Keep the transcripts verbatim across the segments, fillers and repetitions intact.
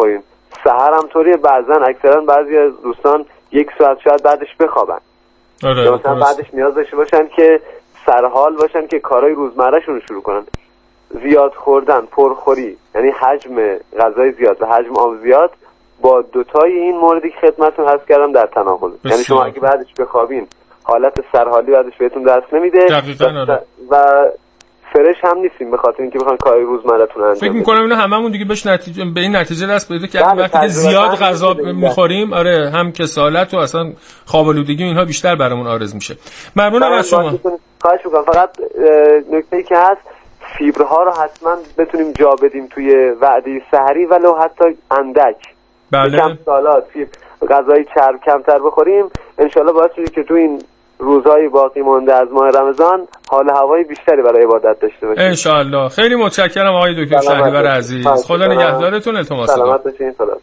بخوریم. سحر هم طوریه، بعضا اکثرا بعضی از دوستان یک ساعت شاید بعدش بخوابن. آره. یا مثلا بعدش نیاز داشته باشن که سرحال باشن که کارهای روزمرهشون رو شروع کنن. زیاد خوردن، پرخوری، یعنی حجم غذای زیاد و حجم آب زیاد با دوتای این موردی که خدمتتون عرض کردم در تناقض. یعنی شما اگه بعدش بخوابین حالت سرحالی بعدش بهتون دست نمیده دقیقاً. و فرش هم نیستیم به خاطر اینکه بخوان کار روزمره‌تون انجام بدید. فکر می‌کنم اینو هممون دیگه بهش نتیجه به این نتیجه دست پیدا کردیم وقتی که زیاد غذا می‌خوریم، آره، هم کسالت و اصلا خواب‌آلودگی و اینها بیشتر برامون عارض میشه. ممنونم از شما. خواهش می‌کنم. فقط نکته‌ای که هست، فیبرها رو حتما بتونیم جا بدیم توی وعده سحری ولو حتی اندک. بله. کم سالات، فیبر، غذای چرب کمتر بخوریم، انشالله باعث میشه که تو این روزهای باقی مونده از ماه رمضان حال هوای بیشتری برای عبادت داشته باشیم انشالله. خیلی متشکرم آقای دکتر شهریور عزیز. خدا نگهدارتون. التماس دارم. سلامت باشین. خدا.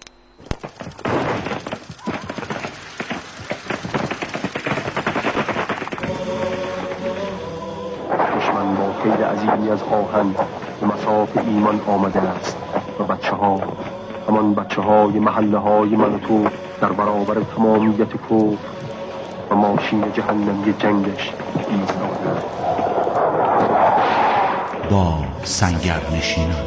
دشمن با کید عظیمی از آهن به مصاف ایمان آمده است و بچه ها، همان بچه های محله های من و تو در برابر تمامیت کفر و ماشین جهنمی جنگش ایستادند. با سنگر نشینان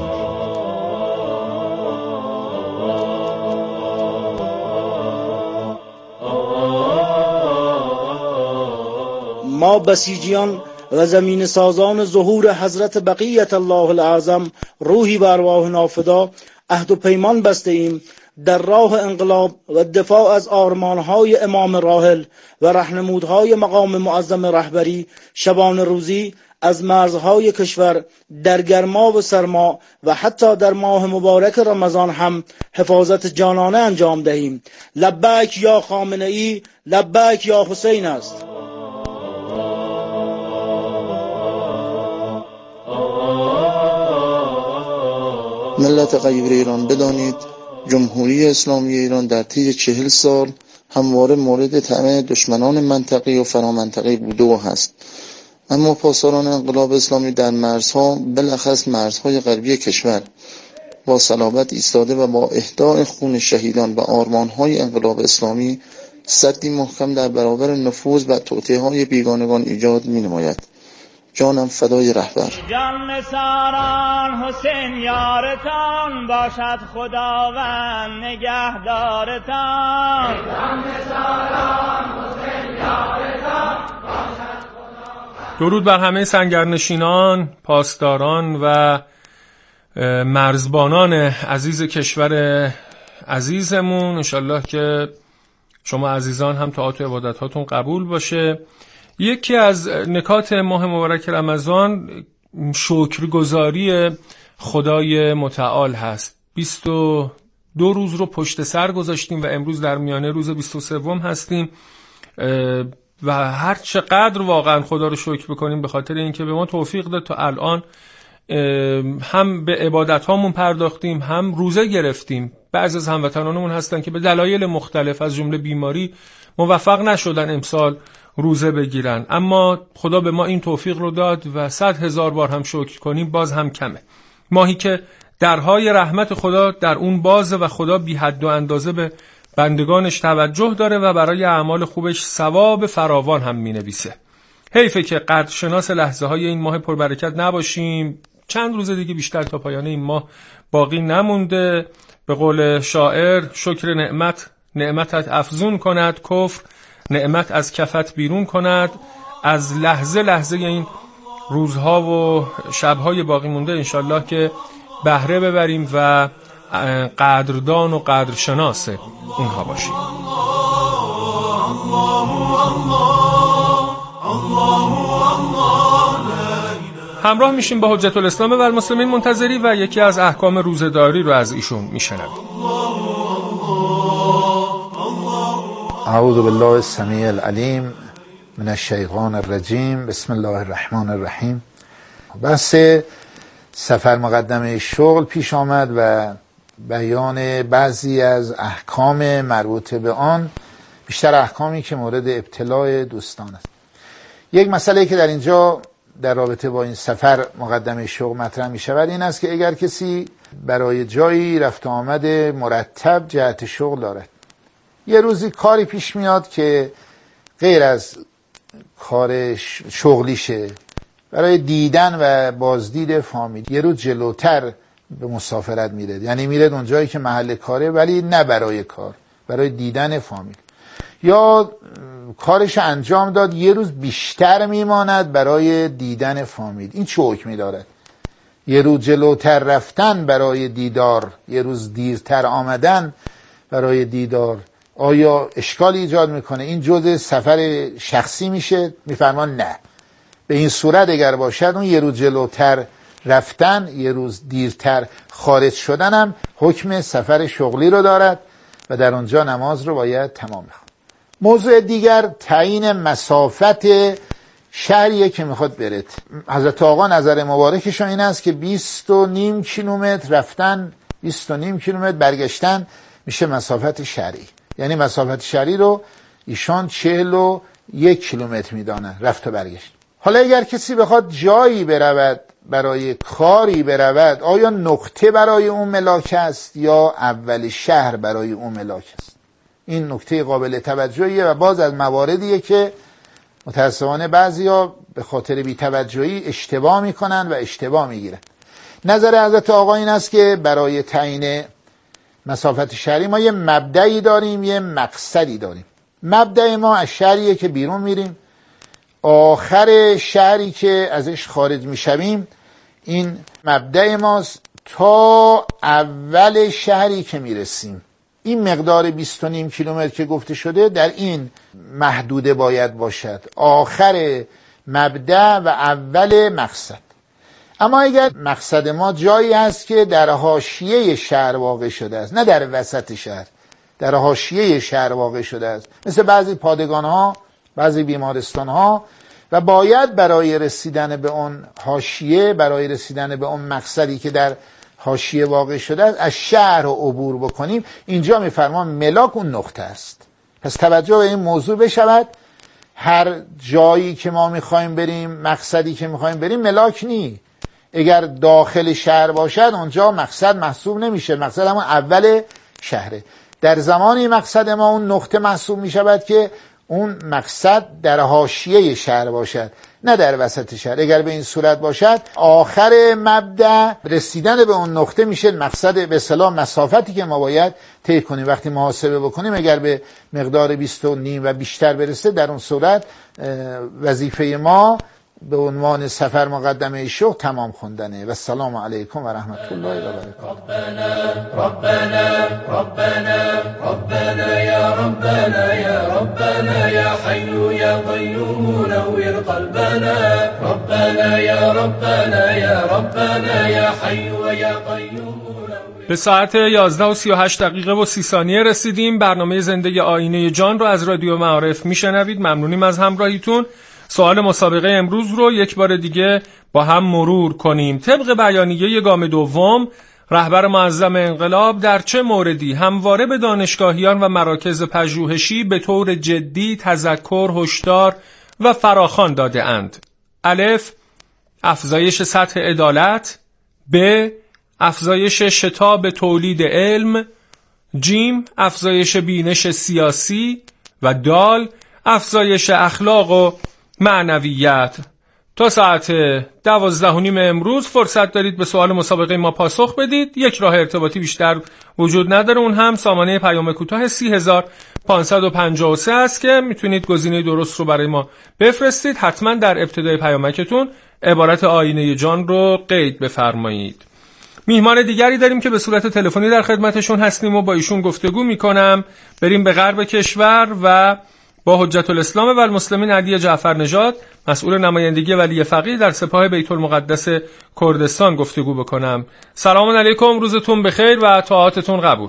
ما بسیجیان و زمین سازان ظهور حضرت بقیت الله الاعظم روحی بر ارواح نافدا عهد و پیمان بسته ایم در راه انقلاب و دفاع از آرمانهای امام راحل و راهنمودهای مقام معظم رهبری شبان روزی از مرزهای کشور در گرما و سرما و حتی در ماه مبارک رمضان هم حفاظت جانانه انجام دهیم. لبیک یا خامنه ای، لبیک یا حسین است. ملت غیور ایران، بدانید جمهوری اسلامی ایران در طی چهل سال همواره مورد طمع دشمنان منطقی و فرامنطقی بوده و هست. اما پاسداران انقلاب اسلامی در مرزها، بالاخص مرزهای غربی کشور، با صلابت ایستاده و با اهداء خون شهیدان و آرمانهای انقلاب اسلامی سدی محکم در برابر نفوذ و توطئه‌های بیگانگان ایجاد می‌نماید. جانم فدای رهبر. جان نثاران حسین یارتان باشد، خداوند نگهدارتان. جان نثاران حسین یارتان باشد، خداوند. درود بر همه سنگرنشینان، پاسداران و مرزبانان عزیز کشور عزیزمون. انشالله که شما عزیزان هم طاعات و عبادتاتون قبول باشه. یکی از نکات ماه مبارک رمضان شکرگزاری خدای متعال هست. بیست و دو روز رو پشت سر گذاشتیم و امروز در میانه روز بیست و سوم هستیم و هر چقدر واقعا خدا رو شکر بکنیم به خاطر اینکه به ما توفیق داد تا الان هم به عبادت هامون پرداختیم، هم روزه گرفتیم. بعضی از هموطنانمون هستن که به دلایل مختلف از جمله بیماری موفق نشدن امسال روزه بگیرن، اما خدا به ما این توفیق رو داد و صد هزار بار هم شکر کنیم باز هم کمه. ماهی که درهای رحمت خدا در اون بازه و خدا بی حد و اندازه به بندگانش توجه داره و برای اعمال خوبش ثواب فراوان هم می نویسه. حیفه که قدرشناس لحظه های این ماه پربرکت نباشیم. چند روز دیگه بیشتر تا پایان این ماه باقی نمونده. به قول شاعر، شکر نعمت نعمتت افزون کند، کفر نعمت از کفت بیرون کند. از لحظه لحظه این روزها و شبهای باقی مونده انشالله که بهره ببریم و قدردان و قدرشناس اونها باشیم. همراه میشیم با حجت الاسلام و المسلمین منتظری و یکی از احکام روزه‌داری رو از ایشون میشنویم. اعوذ بالله السمیع العلیم من الشیطان الرجیم. بسم الله الرحمن الرحیم. بحث سفر مقدمه شغل پیش آمد و بیان بعضی از احکام مربوط به آن، بیشتر احکامی که مورد ابتلاع دوستان است. یک مسئله که در اینجا در رابطه با این سفر مقدمه شوق مطرح می شود این است که اگر کسی برای جایی رفت آمد مرتب جهت شغل دارد، یه روزی کاری پیش میاد که غیر از کار شغلیشه، برای دیدن و بازدید فامیل یه روز جلوتر به مسافرت میره، یعنی میره اون جایی که محل کاره ولی نه برای کار، برای دیدن فامیل، یا کارش انجام داد یه روز بیشتر میماند برای دیدن فامیل. این چه حکمی دارد؟ یه روز جلوتر رفتن برای دیدار، یه روز دیرتر آمدن برای دیدار، آیا اشکالی ایجاد میکنه؟ این جزء سفر شخصی میشه؟ میفرمان نه. به این صورت اگر باشد اون یه روز جلوتر رفتن، یه روز دیرتر خارج شدن هم حکم سفر شغلی رو دارد و در اونجا نماز رو باید تمام بخواد. موضوع دیگر تعیین مسافت شهریه که میخواد برد. حضرت آقا نظر مبارکشون این است که بیست و نیم کیلومتر رفتن، بیست و نیم کیلومتر برگشتن میشه مسافت شهری. یعنی مسافت شهری رو ایشان چهل و یک کیلومتر میدانن رفت و برگشت. حالا اگر کسی بخواد جایی برود، برای کاری برود، آیا نقطه برای اون ملاک است یا اول شهر برای اون ملاک است؟ این نکته قابل توجهیه و باز از مواردیه که متاسفانه بعضیا به خاطر بی‌توجهی اشتباه میکنن و اشتباه میگیرن. نظر حضرت آقا این است که برای تعیین مسافت شهری ما یه مبدأی داریم، یه مقصدی داریم. مبدأ ما از شهریه که بیرون میریم، آخر شهری که ازش خارج میشویم این مبدأ ماست تا اول شهری که میرسیم. این مقدار بیست و نیم کیلومتر که گفته شده در این محدوده باید باشد، آخر مبدأ و اول مقصد. اما اگر مقصد ما جایی است که در حاشیه شهر واقع شده است، نه در وسط شهر، در حاشیه شهر واقع شده است، مثل بعضی پادگان ها، بعضی بیمارستان ها، و باید برای رسیدن به اون حاشیه، برای رسیدن به اون مقصدی که در حاشیه واقع شده است از شهر رو عبور بکنیم، اینجا میفرمان ملاک اون نقطه است. پس توجه به این موضوع بشود، هر جایی که ما میخوایم بریم، مقصدی که میخوایم بریم ملاک نی. اگر داخل شهر باشد اونجا مقصد محسوب نمیشه، مقصد همون اول شهره. در زمانی مقصد ما اون نقطه محسوب میشود که اون مقصد در حاشیه شهر باشد، نه در وسط شهر. اگر به این صورت باشد آخر مبدأ رسیدن به اون نقطه میشه مقصد، به اصطلاح مسافتی که ما باید طی کنیم. وقتی محاسبه بکنیم اگر به مقدار بیست و نیم و بیشتر برسه، در اون صورت وظیفه ما به عنوان سفر مقدمه شوق تمام خوندنه. و السلام علیکم و رحمت الله و برکاته. ربنا ربنا ربنا ربنا یا ربنا یا ربنا یا حی یا قیوم نور قلبنا ربنا یا ربنا یا ربنا یا حی یا قیوم. به ساعت یازده و سی و هشت دقیقه و سی ثانیه رسیدیم. برنامه زنده آینه جان رو از رادیو معارف میشنوید. ممنونیم از همراهیتون. سوال مسابقه امروز رو یک بار دیگه با هم مرور کنیم. طبق بیانیه گام دوم، رهبر معظم انقلاب در چه موردی همواره به دانشگاهیان و مراکز پژوهشی به طور جدی تذکر، هشدار و فراخوان داده اند؟ الف، افزایش سطح عدالت. ب، افزایش شتاب تولید علم. جیم، افزایش بینش سیاسی. و دال، افزایش اخلاق و معنویت. تا ساعت دوازده و نیم امروز فرصت دارید به سوال مسابقه ما پاسخ بدید. یک راه ارتباطی بیشتر وجود نداره، اون هم سامانه پیام کوتاه سی هزار و پانصد و پنجاه و سه است که میتونید گزینه درست رو برای ما بفرستید. حتما در ابتدای پیامکتون عبارت آینه جان رو قید بفرمایید. میهمان دیگری داریم که به صورت تلفنی در خدمتشون هستیم و با ایشون گفتگو میکنم. بریم به غرب کشور و با حجت الاسلام و المسلمین علی جعفر نژاد، مسئول نمایندگی ولی فقیه در سپاه بیت المقدس کردستان گفتگو بکنم. سلام علیکم، روزتون بخیر و طاعاتتون قبول.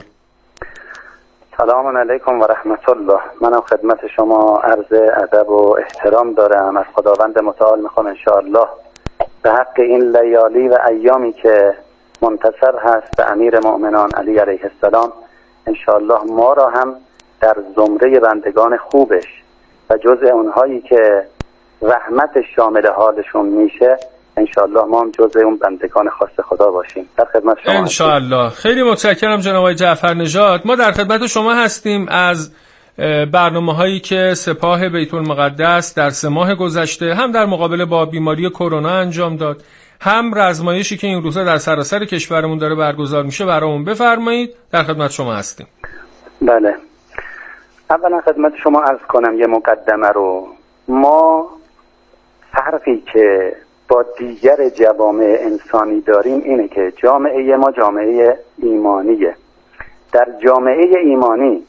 سلام علیکم و رحمت الله. منم خدمت شما عرض ادب و احترام دارم. از خداوند متعال میخوام انشاءالله به حق این لیالی و ایامی که منتصر هست به امیر مؤمنان علی علیه السلام، انشاءالله ما را هم در زمره بندگان خوبش و جزء اونهایی که رحمت شامل حالشون میشه، انشاءالله ما هم جزء اون بندگان خاص خدا باشیم. در خدمت شما انشاءالله. خیلی متشکرم جناب آقای جعفر نژاد. ما در خدمت شما هستیم از برنامه هایی که سپاه بیت المقدس در سه ماه گذشته هم در مقابله با بیماری کرونا انجام داد، هم رزمایشی که این روزا در سراسر کشورمون داره برگزار میشه برامون بفرمایید. در خدمت شما هستیم. بله، اولا خدمت شما عرض کنم یه مقدمه رو. ما فرقی که با دیگر جوامع انسانی داریم اینه که جامعه ما جامعه ایمانیه. در جامعه ایمانی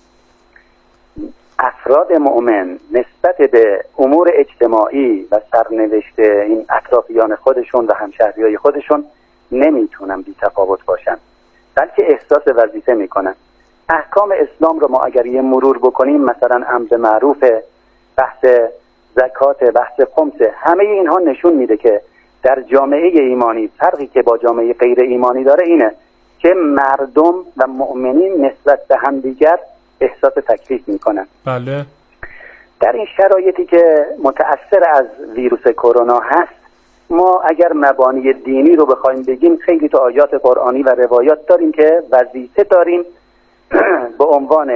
افراد مؤمن نسبت به امور اجتماعی و سرنوشت این اطرافیان خودشون و همشهریای خودشون نمیتونن بی تفاوت باشن، بلکه احساس وظیفه میکنن. احکام اسلام رو ما اگر یه مرور بکنیم، مثلا امر معروف، بحث زکات، بحث خمس، همه اینها نشون میده که در جامعه ایمانی فرقی که با جامعه غیر ایمانی داره اینه که مردم و مؤمنین نسبت به همدیگر احساس تکلیف میکنن. بله. در این شرایطی که متأثر از ویروس کرونا هست، ما اگر مبانی دینی رو بخوایم بگیم، خیلی تا آیات قرآنی و روایات داریم که وظیفه داریم به عنوان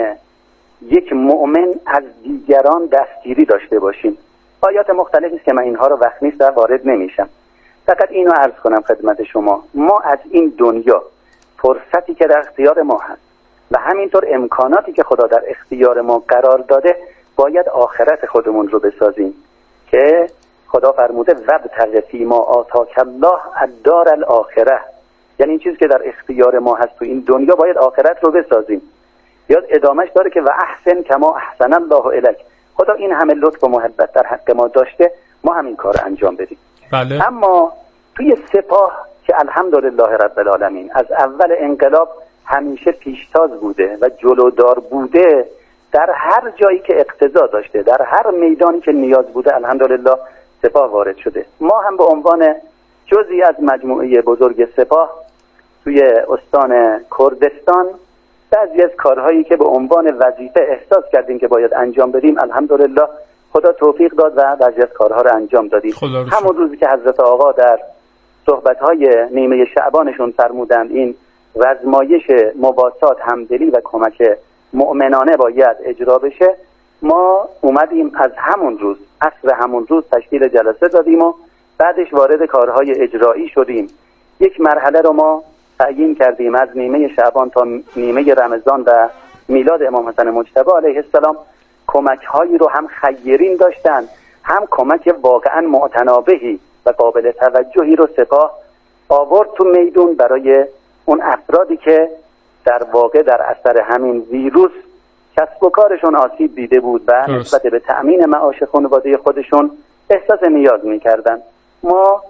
یک مؤمن از دیگران دستگیری داشته باشیم. آیات مختلفی است که من اینها رو وقت نیست و وارد نمیشم. فقط اینو عرض کنم خدمت شما، ما از این دنیا فرصتی که در اختیار ما هست و همینطور امکاناتی که خدا در اختیار ما قرار داده، باید آخرت خودمون رو بسازیم که خدا فرموده وابتغ فیما آتاک الله الدار الاخره، یعنی این چیزی که در اختیار ما هست تو این دنیا باید آخرت رو بسازیم. یاد ادامش داره که و احسن کما احسن الله الیک، خدا این همه لطف و محبت در حق ما داشته، ما همین کار انجام بدیم. بله. اما توی سپاه که الحمدلله رب العالمین از اول انقلاب همیشه پیشتاز بوده و جلودار بوده، در هر جایی که اقتضا داشته، در هر میدانی که نیاز بوده، الحمدلله سپاه وارد شده. ما هم به عنوان جزئی از مجموعه بزرگ سپاه توی استان کردستان بعضی از کارهایی که به عنوان وظیفه احساس کردیم که باید انجام بدیم، الحمدلله خدا توفیق داد و بعضی از کارها رو انجام دادیم. همون روزی که حضرت آقا در صحبت‌های نیمه شعبانشون فرمودند این رزمایش مواسات، همدلی و کمک مؤمنانه باید اجرا بشه، ما اومدیم از همون روز، عصر همون روز تشکیل جلسه دادیم و بعدش وارد کارهای اجرایی شدیم. یک مرحله رو ما تعیین کردیم، از نیمه شعبان تا نیمه رمضان و میلاد امام حسن مجتبی علیه السلام کمک هایی رو هم خیرین داشتن، هم کمک واقعا معتنابهی و قابل توجهی رو سپاه آورد تو میدون برای اون افرادی که در واقع در اثر همین ویروس کسب و کارشون آسیب دیده بود و نسبت به تأمین معاش خانواده خودشون احساس نیاز میکردن. ما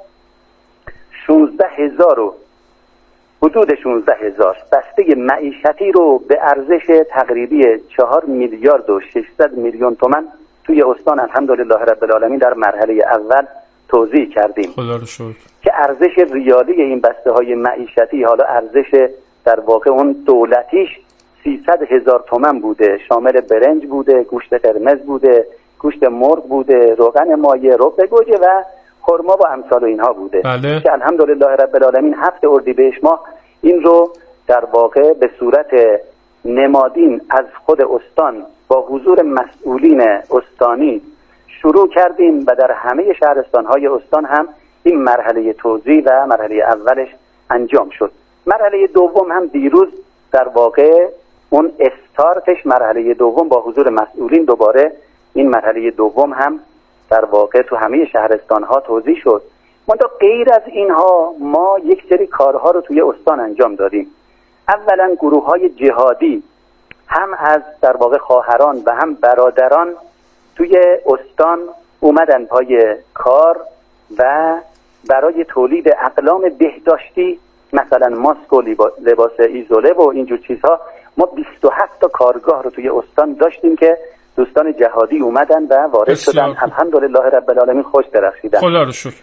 شانزده هزار و حدود شانزده هزار بسته معیشتی رو به ارزش تقریبی چهار میلیارد و ششصد میلیون تومان توی استان الحمدلله رب العالمین در مرحله اول توزیع کردیم. خدا رو شکر. که ارزش ریالی این بسته های معیشتی، حالا ارزش در واقع اون دولتیش سیصد هزار تومان بوده، شامل برنج بوده، گوشت قرمز بوده، گوشت مرغ بوده، روغن مایه، رب گوجه و خرما و امثال اینها بوده. بله. که الحمدلله رب العالمین هفت اردیبهشت ماه این رو در واقع به صورت نمادین از خود استان با حضور مسئولین استانی شروع کردیم و در همه شهرستان‌های استان هم این مرحله توزیع و مرحله اولش انجام شد. مرحله دوم هم دیروز در واقع اون استارتش، مرحله دوم با حضور مسئولین دوباره این مرحله دوم هم در واقع تو همه شهرستان‌ها توزیع شد. منتها غیر از اینها ما یک سری کارها رو توی استان انجام دادیم. اولا گروه‌های جهادی هم از در واقع خواهران و هم برادران توی استان اومدن پای کار و برای تولید اقلام بهداشتی، مثلا ماسک و لباس ایزوله و اینجور چیزها، ما بیست و هفت تا کارگاه رو توی استان داشتیم که دوستان جهادی اومدن و وارد شدن. الحمدلله رب العالمین خوش درخشیدن. خدا رو شکر.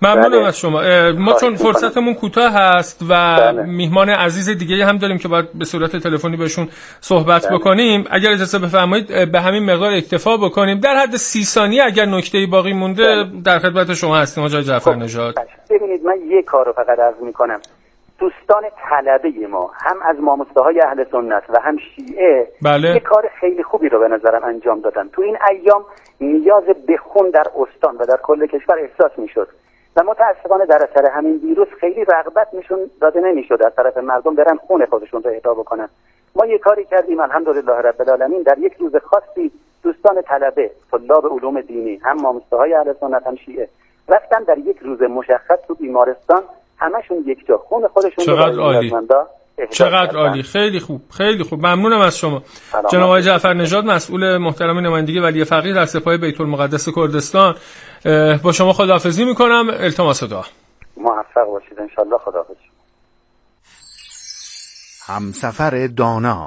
ممنونم بله. از شما. ما چون فرصتمون کوتاه هست و بله. میهمان عزیز دیگه هم داریم که باید به صورت تلفنی بهشون صحبت بله. بکنیم، اگر اجازه بفرمایید به همین مقدار اکتفا بکنیم. در حد سی ثانیه اگر نکته‌ای باقی مونده بله. در خدمت شما هستیم آقای جعفر نژاد. ببینید من یک کارو فقط عرض میکنم. دوستان طلبه ما هم از ماموسه‌های اهل سنت و هم شیعه بله. یک کار خیلی خوبی رو به نظرم انجام دادن. تو این ایام نیاز به خون در استان و در کل کشور احساس میشد و متاسفانه در اثر همین ویروس خیلی رغبت نشون داده نمیشد از طرف مردم برن خون خودشون رو اهدا بکنن. ما یک کاری کردیم الحمدلله رب العالمین، در یک روز خاصی دوستان طلبه طلاب علوم دینی هم ماموسه‌های اهل سنت هم شیعه رفتن در یک روز مشخص تو بیمارستان همشون یک جا خون خودشون رو چقدر عالی، چقدر عالی، خیلی خوب، خیلی خوب. ممنونم از شما جناب آقای جعفر نژاد، مسئول محترم نمایندگی ولی فقیه در سپاه بیت المقدس کردستان. با شما خداحافظی میکنم، التماس دعا. موفق باشید ان شاء الله. خداحافظ. همسفر دانا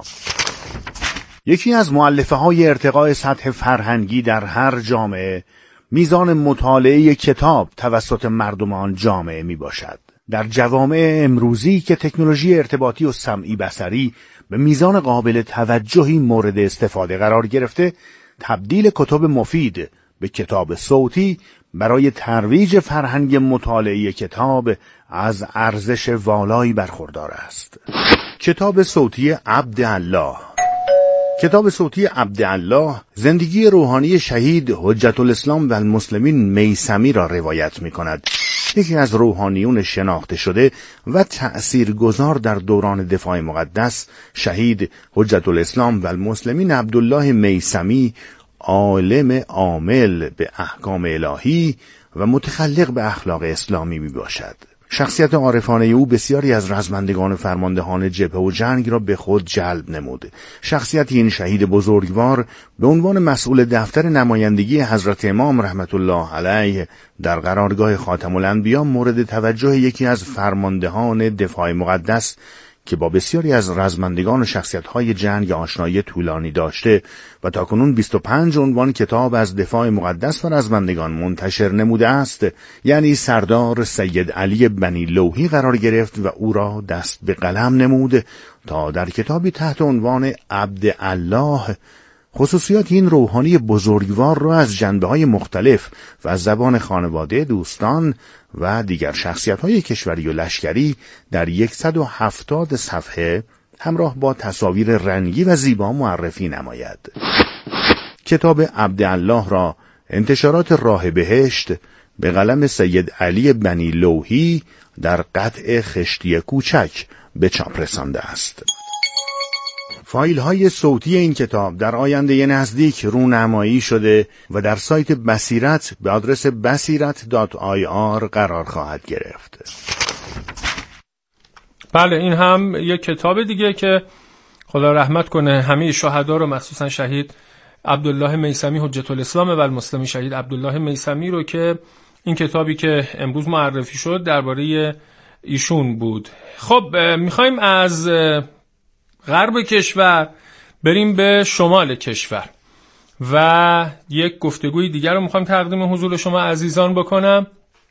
یکی از مؤلفه های ارتقاء سطح فرهنگی در هر جامعه میزان مطالعه کتاب توسط مردمان جامعه می باشد. در جوامع امروزی که تکنولوژی ارتباطی و سمعی بصری به میزان قابل توجهی مورد استفاده قرار گرفته، تبدیل کتب مفید به کتاب صوتی برای ترویج فرهنگ مطالعه کتاب از ارزش والایی برخوردار است. کتاب صوتی عبدالله. کتاب صوتی عبدالله زندگی روحانی شهید حجت الاسلام و المسلمین میثمی را روایت می کند. یکی از روحانیون شناخته شده و تأثیرگذار در دوران دفاع مقدس، شهید حجت الاسلام و المسلمین عبدالله میثمی، عالم عامل به احکام الهی و متخلق به اخلاق اسلامی می باشد. شخصیت عارفانه او بسیاری از رزمندگان فرماندهان جبهه و جنگ را به خود جلب نمود. شخصیت این شهید بزرگوار به عنوان مسئول دفتر نمایندگی حضرت امام رحمت الله علیه در قرارگاه خاتم الانبیا مورد توجه یکی از فرماندهان دفاع مقدس که با بسیاری از رزمندگان و شخصیت‌های جنگ آشنایی طولانی داشته و تاکنون بیست و پنج عنوان کتاب از دفاع مقدس و رزمندگان منتشر نموده است، یعنی سردار سید علی بنی لوحی قرار گرفت و او را دست به قلم نمود تا در کتابی تحت عنوان عبدالله خصوصیات این روحانی بزرگوار را از جنبه‌های مختلف و از زبان خانواده، دوستان و دیگر شخصیت‌های کشوری و لشکری در صد و هفتاد صفحه همراه با تصاویر رنگی و زیبا معرفی نماید. کتاب عبدالله را انتشارات راه بهشت به قلم سید علی بنی لوحی در قطع خشتی کوچک به چاپ رسانده است. فایل های صوتی این کتاب در آینده نزدیک رونمایی شده و در سایت بصیرت به آدرس بصیرت دات آی آر قرار خواهد گرفت. بله، این هم یک کتاب دیگه که خدا رحمت کنه همه شهدا رو، مخصوصا شهید عبدالله میثمی حجت الاسلام و المسلمین شهید عبدالله میثمی رو، که این کتابی که امروز معرفی شد درباره ایشون بود. خب میخوایم از غرب کشور بریم به شمال کشور و یک گفتگوی دیگر رو میخوام تقدیم حضور شما عزیزان بکنم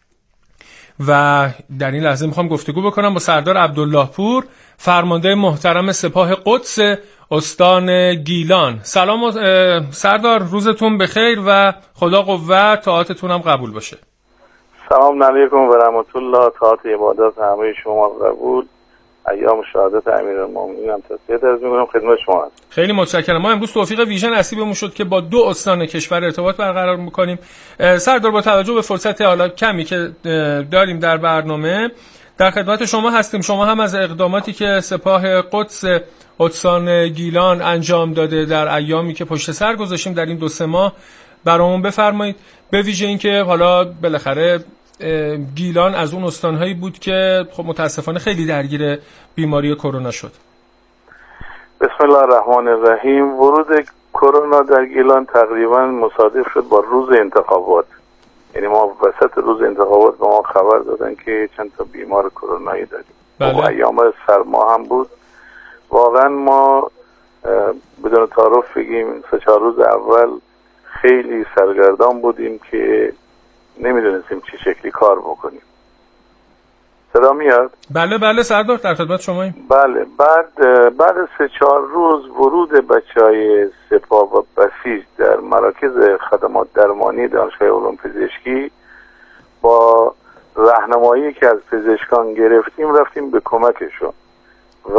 و در این لحظه میخوام گفتگو بکنم با سردار عبدالله پور، فرمانده محترم سپاه قدس استان گیلان. سلام سردار، روزتون بخیر و خدا قوت، طاعتتون هم قبول باشه. سلام علیکم و رحمت الله، طاعت عبادت همه شما قبول. ایام شهادت امیرالمومنین هم تسلیت عرض می‌کنم خدمت شما. خیلی متشکرم. ما امروز توفیق ویژه نصیبمون شد که با دو استان کشور ارتباط برقرار می‌کنیم. سردار، با توجه به فرصت حالا کمی که داریم در برنامه در خدمت شما هستیم. شما هم از اقداماتی که سپاه قدس استان گیلان انجام داده در ایامی که پشت سر گذاشتیم در این دو سه ماه برامون بفرمایید، به ویژه اینکه حالا بالاخره گیلان از اون استانهایی بود که خب متاسفانه خیلی درگیر بیماری کرونا شد. بسم الله الرحمن الرحیم. ورود کرونا در گیلان تقریبا مصادف شد با روز انتخابات، یعنی ما وسط روز انتخابات به ما خبر دادن که چند تا بیمار کرونایی داریم. بله. ایام سرما هم بود. واقعا ما بدون تعارف بگیم سه چهار روز اول خیلی سرگردان بودیم که نمیدونستیم چه شکلی کار بکنیم. صدا میاد؟ بله بله سردار در خدمت شماییم. بله بعد بعد از سه چهار روز ورود بچهای سپاه و بسیج در مراکز خدمات درمانی دانشگاه علوم پزشکی با راهنمایی که از پزشکان گرفتیم رفتیم به کمکشون و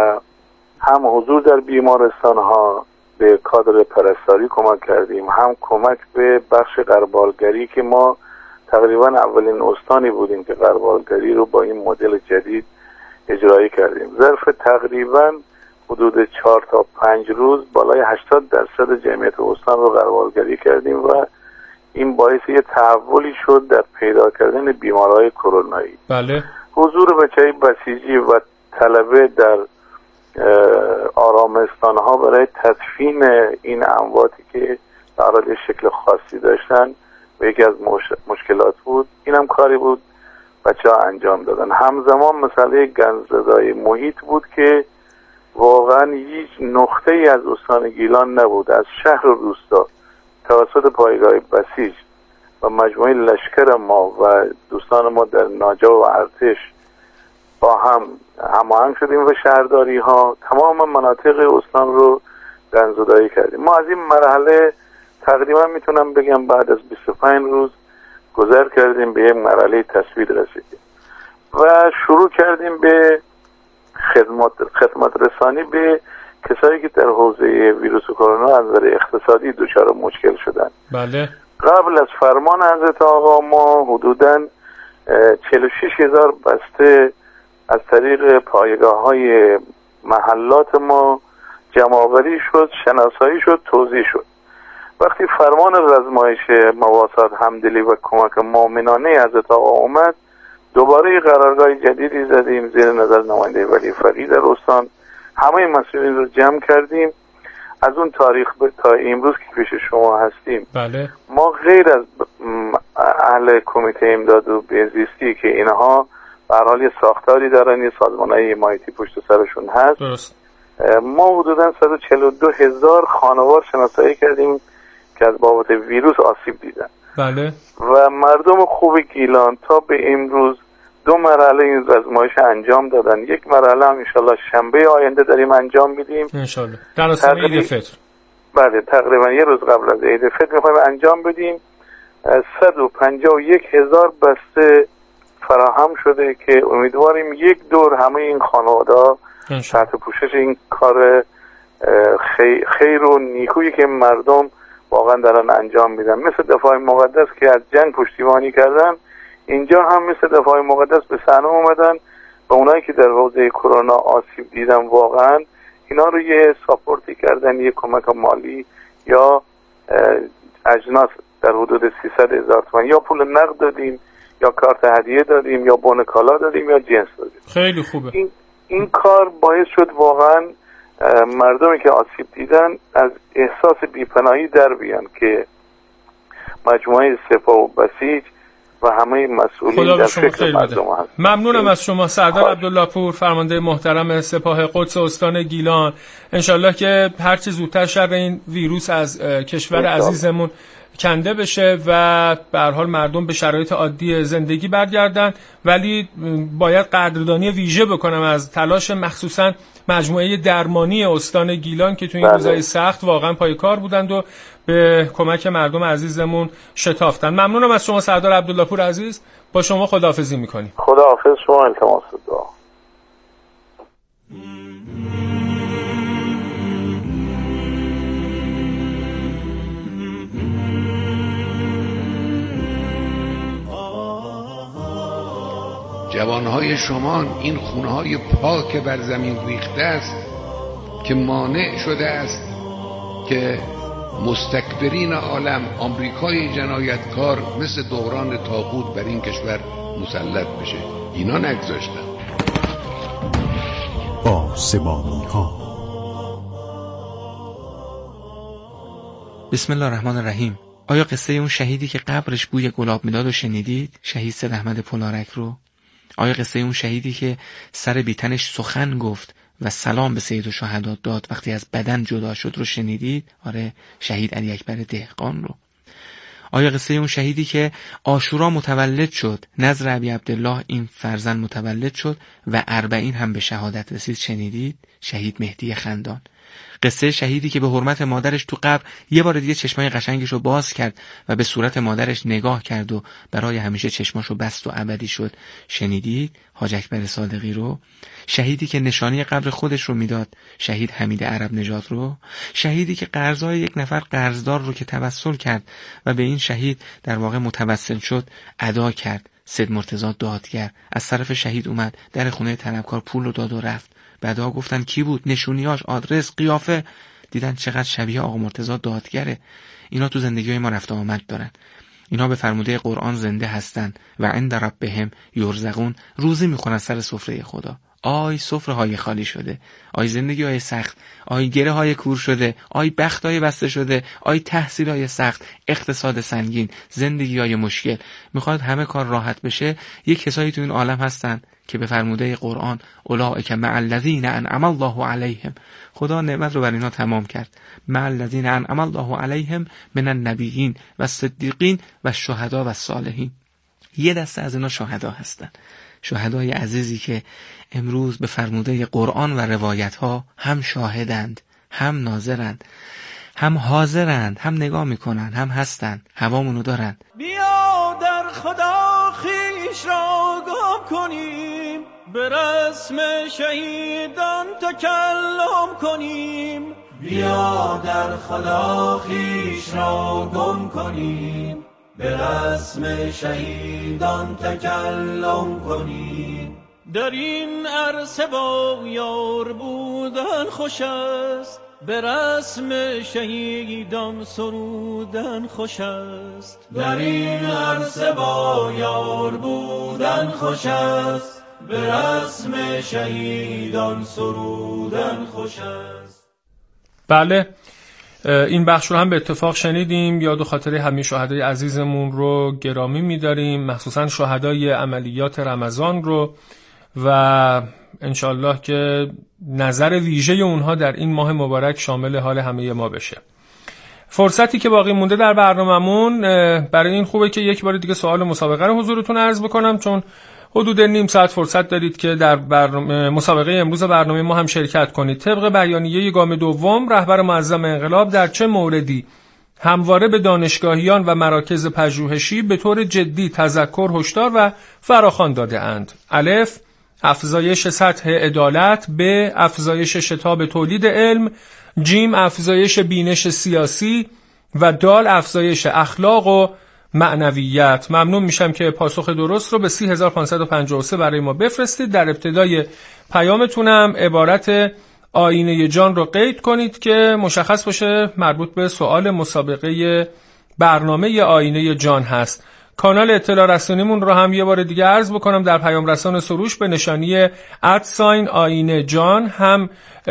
هم حضور در بیمارستان ها به کادر پرستاری کمک کردیم، هم کمک به بخش غربالگری که ما تقریبا اولین استانی بودیم که غربالگری رو با این مدل جدید اجرایی کردیم. ظرف تقریبا حدود چهار تا پنج روز بالای هشتاد درصد جمعیت استان رو غربالگری کردیم و این باعث یه تحولی شد در پیدا کردن بیمارهای کرونایی. بله. حضور بچه‌های بسیجی و طلبه در آرامستان ها برای تدفین این امواتی که در حال شکل خاصی داشتن و یکی از مش... مشکلات بود، این هم کاری بود بچه ها انجام دادن. همزمان مسئله گندزدای محیط بود که واقعا هیچ نقطه ای از استان گیلان نبود، از شهر و روستا توسط پایگاه بسیج و مجموعه لشکر ما و دوستان ما در ناجا و ارتش با هم هماهنگ شدیم و شهرداری ها تمام مناطق استان رو گندزدایی کردیم. ما از این مرحله تقریبا میتونم بگم بعد از بیست و پنج روز گذر کردیم به یک مرحله تثبیت رسیدیم و شروع کردیم به خدمت خدمت رسانی به کسایی که در حوزه ویروس کرونا از نظر اقتصادی دچار مشکل شدن. بله. قبل از فرمان حضرت آقا ما حدوداً چهل و شش هزار بسته از طریق پایگاه‌های محلات ما جمع‌آوری شد، شناسایی شد، توزیع شد. وقتی فرمان رزمایش مواسات همدلی و کمک مؤمنانه حضرت آقا اومد، دوباره قرارگاه جدیدی زدیم زیر نظر نماینده ولی فقیه در استان، همه مسئولین رو جمع کردیم. از اون تاریخ تا امروز که پیش شما هستیم، بله. ما غیر از اهل کمیته امداد و بهزیستی که اینها به هر حال یه ساختاری دارن، یه سازمان‌های حمایتی پشت سرشون هست، درست. ما حدوداً صد و چهل و دو هزار خانوار شناسایی کردیم که از بابت ویروس آسیب دیدن. بله. و مردم خوب گیلان تا به امروز دو مرحله این رزمایش انجام دادن. یک مرحله هم انشالله شنبه آینده داریم انجام میدیم انشالله در اثر عید فطر. بله تقریبا یه روز قبل از عید فطر میخوایم انجام بدیم. صد و پنجاه و یک هزار بسته فراهم شده که امیدواریم یک دور همه این خانواده تحت پوشش این کار خیر و نیکویی که مردم واقعا دارن انجام میدن، مثل دفاع مقدس که از جنگ پشتیبانی کردن، اینجا هم مثل دفاع مقدس به صحنه اومدن و اونایی که در حوزه کرونا آسیب دیدن واقعا اینا رو یه ساپورتی کردن، یه کمک مالی یا اجناس در حدود سیصد هزار تومان یا پول نقد دادیم یا کارت هدیه دادیم یا بون کالا دادیم یا جنس دادیم. خیلی خوبه. این, این کار باعث شد واقعا مردمی که آسیب دیدن از احساس بیپناهی در بیان که مجموعه سپاه و بسیج و همه مسئولین در فکر مردم هست. ممنونم از شما سردار عبدالله پور، فرمانده محترم سپاه قدس استان گیلان. انشالله که هر چه زودتر شر این ویروس از کشور عزیزمون کنده بشه و به هر حال مردم به شرایط عادی زندگی برگردن، ولی باید قدردانی ویژه بکنم از تلاش مخصوصا مجموعه درمانی استان گیلان که تو این روزهای سخت واقعا پای کار بودند و به کمک مردم عزیزمون شتافتن. ممنونم از شما سردار عبدالله پور عزیز، با شما خداحافظی میکنیم. خداحافظ شما، التماس دعا. جوانهای شما این خونهای پاک بر زمین ریخته است که مانع شده است که مستکبرین عالم، آمریکای جنایتکار مثل دوران طاغوت بر این کشور مسلط بشه. اینا نگذاشتن. آسمانی ها. بسم الله الرحمن الرحیم. آیا قصه اون شهیدی که قبرش بوی گلاب میداد رو شنیدید؟ شهید سید احمد پولارک رو؟ آیا قصه اون شهیدی که سر بیتنش سخن گفت و سلام به سید الشهدا داد وقتی از بدن جدا شد رو شنیدید؟ آره، شهید علی اکبر دهقان رو. آیا قصه اون شهیدی که عاشورا متولد شد، نضر ابی عبدالله این فرزند متولد شد و اربعین هم به شهادت رسید شنیدید؟ شهید مهدی خندان. قصه شهیدی که به حرمت مادرش تو قبر یه بار دیگه چشمای قشنگش رو باز کرد و به صورت مادرش نگاه کرد و برای همیشه چشماشو بست و ابدی شد شنیدید؟ حاج اکبر صادقی رو. شهیدی که نشانی قبر خودش رو میداد، شهید حمید عرب نژاد رو. شهیدی که قرضای یک نفر قرضدار رو که توسل کرد و به این شهید در واقع متوسل شد ادا کرد. سید مرتضی دادگر از طرف شهید اومد در خونه طلبکار پول رو داد و رفت. بعدا گفتن کی بود، نشونیاش، آدرس، قیافه، دیدن چقدر شبیه آقا مرتضی دادگره. اینا تو زندگی ما رفت آمد دارن. اینا به فرموده قرآن زنده هستن و عند ربهم یرزقون، روزی میخونن سر سفره خدا. آی سفره های خالی شده، آی زندگی های سخت، آی گره های کور شده، آی بخت های بسته شده، آی تحصیل های سخت، اقتصاد سنگین، زندگی های مشکل. میخواد همه کار راحت بشه. یک کسایی تو این عالم هستن که به فرموده قرآن اولئک مع الذین انعم الله علیهم، خدا نعمت رو بر اینا تمام کرد. مع الذین انعم الله علیهم من النبیین و الصدیقین و الشهدا و الصالحین. یه دسته از اینا شهدا هستن، شهدای عزیزی که امروز به فرموده قرآن و روایت ها هم شاهدند، هم ناظرند، هم حاضرند، هم نگاه میکنن، هم هستند، هوامونو دارن. بیا در خدا خیش را گم کنیم، به رسم شهیدان تکلم کنیم. بیا در خدا خیش را گم کنیم، به رسم شهیدان تکلم کنیم. در این عرصه با یار بودن خوش است، به رسم شهیدان سرودن خوش است. در این عرصه با یار بودن خوش است، به رسم شهیدان سرودن خوش است. بله، این بخش رو هم به اتفاق شنیدیم. یاد و خاطره همه شهدای عزیزمون رو گرامی می‌داریم، مخصوصا شهدای عملیات رمضان رو، و انشالله که نظر ویژه اونها در این ماه مبارک شامل حال همه ما بشه. فرصتی که باقی مونده در برنامه‌مون، برای این خوبه که یک بار دیگه سوال مسابقه رو حضورتون عرض بکنم، چون حدود نیم ساعت فرصت دارید که در برنامه مسابقه امروز برنامه ما هم شرکت کنید. طبق بیانیه گام دوم، رهبر معظم انقلاب در چه موردی همواره به دانشگاهیان و مراکز پژوهشی به طور جدی تذکر، هشدار و فراخوان داده اند؟ الف، افزایش سطح عدالت. ب، افزایش شتاب تولید علم. جیم، افزایش بینش سیاسی. و دال، افزایش اخلاق و معنویت. ممنون میشم که پاسخ درست رو به سی هزار و پانصد و پنجاه و سه برای ما بفرستید. در ابتدای پیامتونم عبارت آینه جان رو قید کنید که مشخص باشه مربوط به سوال مسابقه برنامه آینه جان هست. کانال اطلاع رسانیمون رو هم یه بار دیگه عرض بکنم، در پیام رسان سروش به نشانی ادساین آینه جان هم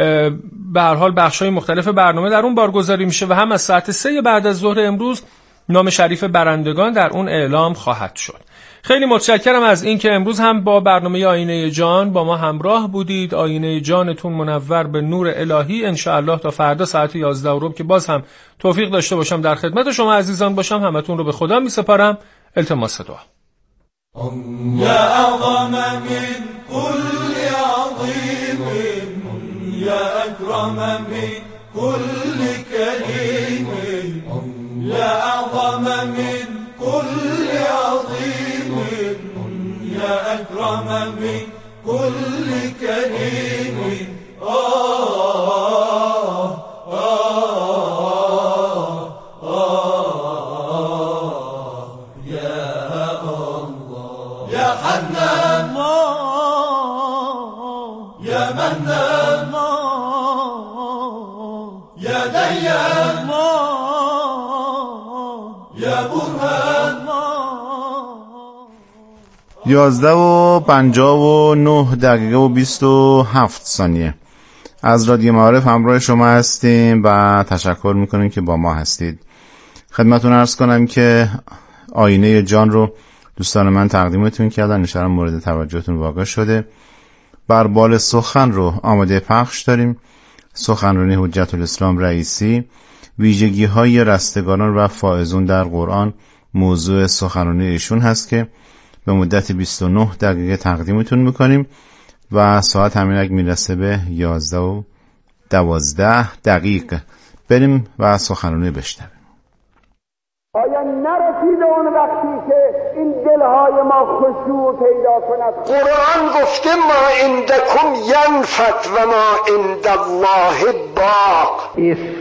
به هر حال بخش‌های مختلف برنامه در اون بارگذاری میشه و هم از ساعت سه بعد از ظهر امروز نام شریف برندگان در اون اعلام خواهد شد. خیلی متشکرم از این که امروز هم با برنامه آینه جان با ما همراه بودید. آینه جانتون منور به نور الهی. انشاءالله تا فردا ساعت یازده و ربع که باز هم توفیق داشته باشم در خدمت شما عزیزان باشم. همتون رو به خدا می سپارم. التماس دعا. یا اعظم من كل عظیم، یا اکرم من كل کریم، یا اعظم من كل عظیم، یا اکرم من كل کریم. آه یازده و پنجاه و نه دقیقه و بیست و هفت ثانیه از رادیو معارف همراه شما هستیم و تشکر میکنیم که با ما هستید. خدمتون عرض کنم که آینه جان رو دوستان من تقدیمتون کردن، انشاءالله مورد توجهتون واقع شده. بر بال سخن رو آماده پخش داریم. سخنرانی حجت الاسلام رئیسی ویژگی های رستگاران و فائزون در قرآن موضوع سخنرانی ایشون هست که به مدت بیست و نه دقیقه تقدیمتون میکنیم و ساعت همینک میرسه به یازده و دوازده دقیقه. بریم و سخنرانی بشنویم. آیا نرسیده اون وقتی که این دلهای ما خشوع پیدا کند؟ قرآن گفته ما عندکم ینفد و ما عند الله باق.